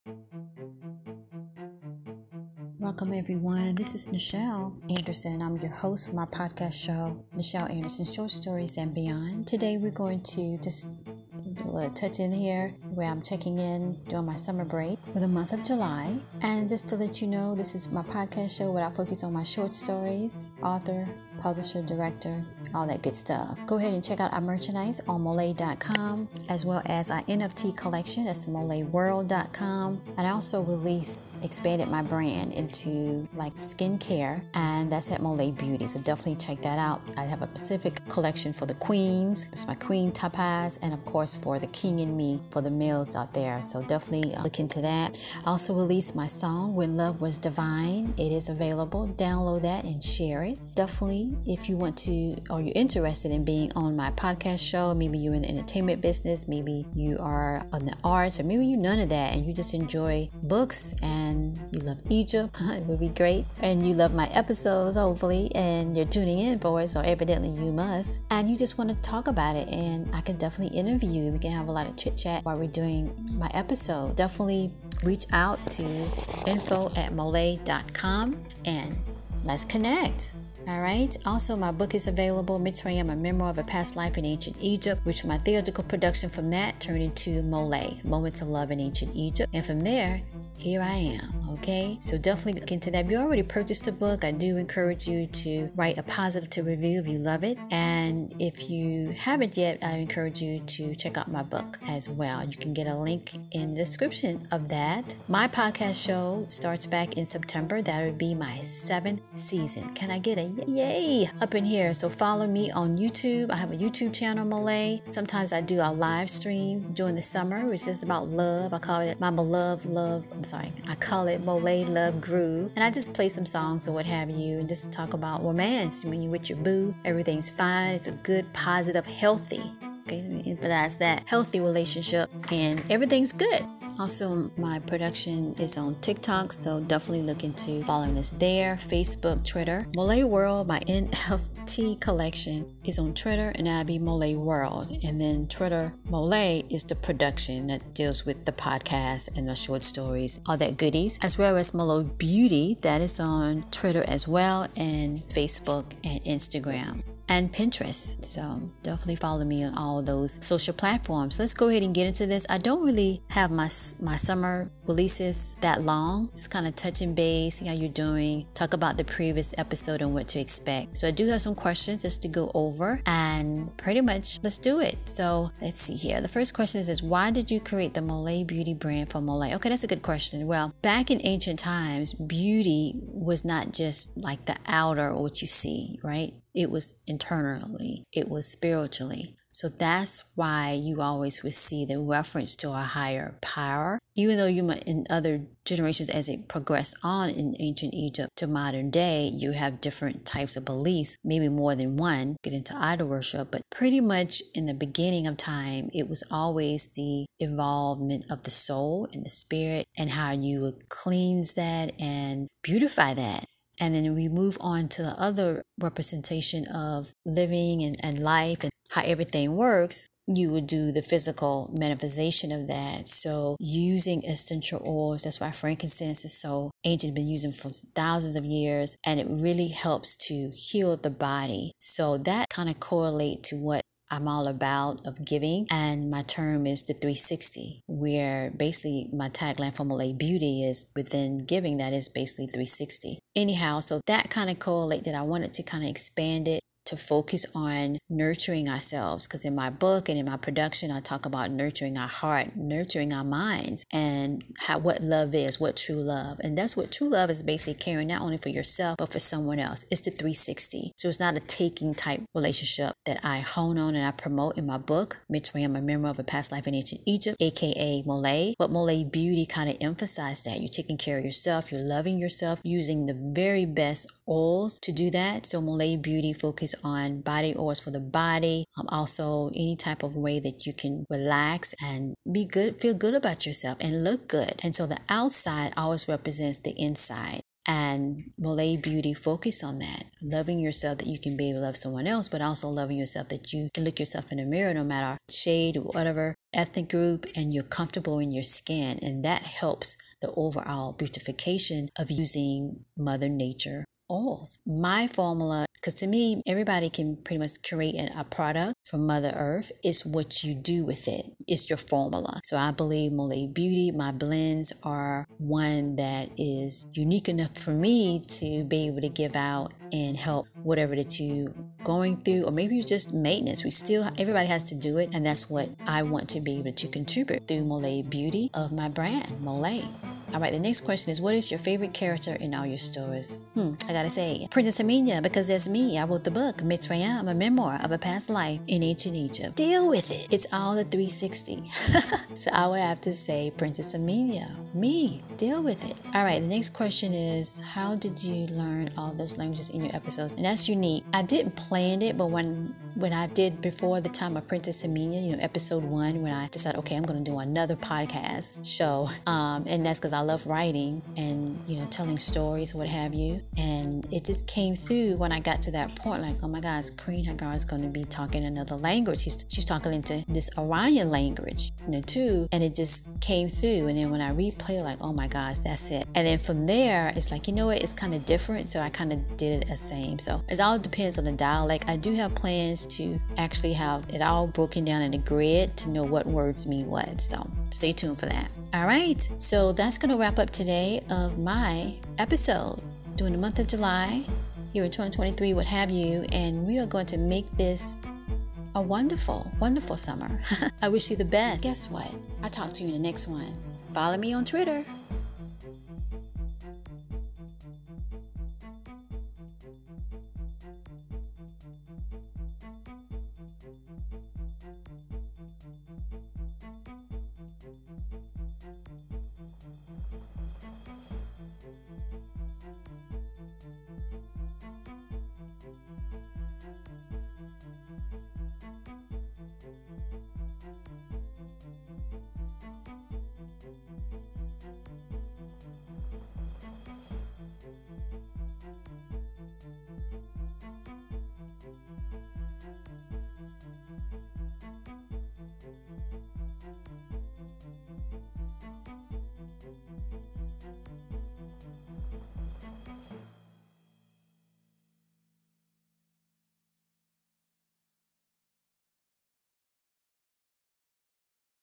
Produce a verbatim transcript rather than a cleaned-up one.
Welcome, everyone. This is Michelle Anderson, and I'm your host for my podcast show, Michelle Anderson Short Stories and Beyond. Today, we're going to just do a little touch in here where I'm checking in during my summer break for the month of July. And just to let you know, this is my podcast show where I focus on my short stories, author, publisher, director, all that good stuff. Go ahead and check out our merchandise on Molay dot com, as well as our N F T collection. That's Molay World dot com. And I also released, expanded my brand into like skincare, and that's at Molay Beauty. So definitely check that out. I have a Pacific collection for the queens. It's my queen topaz, and of course for the king and me for the males out there. So definitely look into that. I also released my song When Love Was Divine. It is available. Download that and share it. Definitely, if you want to, or you're interested in being on my podcast show, maybe you're in the entertainment business, maybe you are in the arts, or maybe you're none of that and you just enjoy books and you love Egypt, it would be great. And you love my episodes, hopefully, and you're tuning in for it, so evidently you must. And you just want to talk about it, and I can definitely interview you. We can have a lot of chit chat while we're doing my episode. Definitely reach out to info at molay dot com and let's connect. All right. Also, my book is available, Mitzrayim, A Memoir of a Past Life in Ancient Egypt, which my theatrical production from that turned into Molay, Moments of Love in Ancient Egypt. And from there, here I am. Okay. So definitely look into that. If you already purchased the book, I do encourage you to write a positive to review if you love it. And if you haven't yet, I encourage you to check out my book as well. You can get a link in the description of that. My podcast show starts back in September. That would be my seventh season. Can I get a yay up in here? So follow me on YouTube. I have a YouTube channel, Molay. Sometimes I do a live stream during the summer, which is about love. I call it my beloved love. I'm sorry. I call it Molay Love Groove. And I just play some songs or what have you and just talk about romance. When you're with your boo, everything's fine. It's a good, positive, healthy. Okay, let me emphasize that. Healthy relationship and everything's good. Also, my production is on TikTok, so definitely look into following us there. Facebook, Twitter. Molay World, my N F T collection is on Twitter, and that'll be Molay World. And then Twitter, Molay is the production that deals with the podcast and the short stories, all that goodies. As well as Molay Beauty, that is on Twitter as well, and Facebook and Instagram. And Pinterest. So definitely follow me on all those social platforms. Let's go ahead and get into this. I don't really have my my summer releases that long. Just kind of touching base, see how you're doing, talk about the previous episode and what to expect. So I do have some questions just to go over, and pretty much let's do it. So let's see here. The first question is, is why did you create the Molay Beauty brand for Molay? Okay, that's a good question. Well, back in ancient times, beauty was not just like the outer or what you see, right? It was internally, it was spiritually. So that's why you always would see the reference to a higher power. Even though you might, in other generations, as it progressed on in ancient Egypt to modern day, you have different types of beliefs, maybe more than one, get into idol worship. But pretty much in the beginning of time, it was always the involvement of the soul and the spirit and how you would cleanse that and beautify that. And then we move on to the other representation of living and, and life and how everything works. You would do the physical manifestation of that. So using essential oils, that's why frankincense is so ancient, been using for thousands of years, and it really helps to heal the body. So that kind of correlate to what I'm all about of giving, and my term is the three sixty, where basically my tagline for Molay Beauty is within giving, that is basically three sixty. Anyhow, so that kind of correlated. I wanted to kind of expand it to focus on nurturing ourselves, because in my book and in my production I talk about nurturing our heart, nurturing our minds, and how what love is, what true love. And that's what true love is, basically caring not only for yourself but for someone else. It's the three sixty. So it's not a taking type relationship that I hone on and I promote in my book, Mitzrayim, A Memoir of a Past Life in Ancient Egypt, aka Molay. But Molay Beauty kind of emphasized that you're taking care of yourself, you're loving yourself, using the very best oils to do that. So Molay Beauty focus on body oils for the body, um, also any type of way that you can relax and be good, feel good about yourself and look good. And so the outside always represents the inside. And Malay Beauty focus on that, loving yourself that you can be able to love someone else, but also loving yourself that you can look yourself in the mirror no matter shade or whatever ethnic group, and you're comfortable in your skin. And that helps the overall beautification of using Mother Nature oils. My formula, because to me, everybody can pretty much create a product from Mother Earth. It's what you do with it. It's your formula. So I believe Malay Beauty, my blends are one that is unique enough for me to be able to give out and help whatever that you going through, or maybe it's just maintenance. We still, everybody has to do it. And that's what I want to be able to contribute through Malay Beauty of my brand, Malay. All right, the next question is, what is your favorite character in all your stories? Hmm, I gotta say, Princess Amina, because that's me. I wrote the book, Mitrayam, a memoir of a past life in ancient Egypt. Deal with it. It's all a three sixty. So I would have to say Princess Amina, me. Deal with it. All right, the next question is, how did you learn all those languages in your episodes? And that's unique. I didn't plan it, but when when I did before the time of Princess Amina, you know, episode one, when I decided, okay, I'm going to do another podcast show, um, and that's because I love writing and, you know, telling stories, what have you. And it just came through when I got to that point, like, oh my gosh, Queen Hagar is going to be talking another language. She's, she's talking into this Orion language, you know, too. And it just came through. And then when I replay, like, oh my gosh, that's it. And then from there, it's like, you know what, it's kind of different. So I kind of did it the same. So it all depends on the dialect. I do have plans to actually have it all broken down in a grid to know what words mean what. So stay tuned for that. All right. So that's going to wrap up today of my episode during the month of July here in twenty twenty-three, what have you. And we are going to make this a wonderful, wonderful summer. I wish you the best. Guess what? I'll talk to you in the next one. Follow me on Twitter.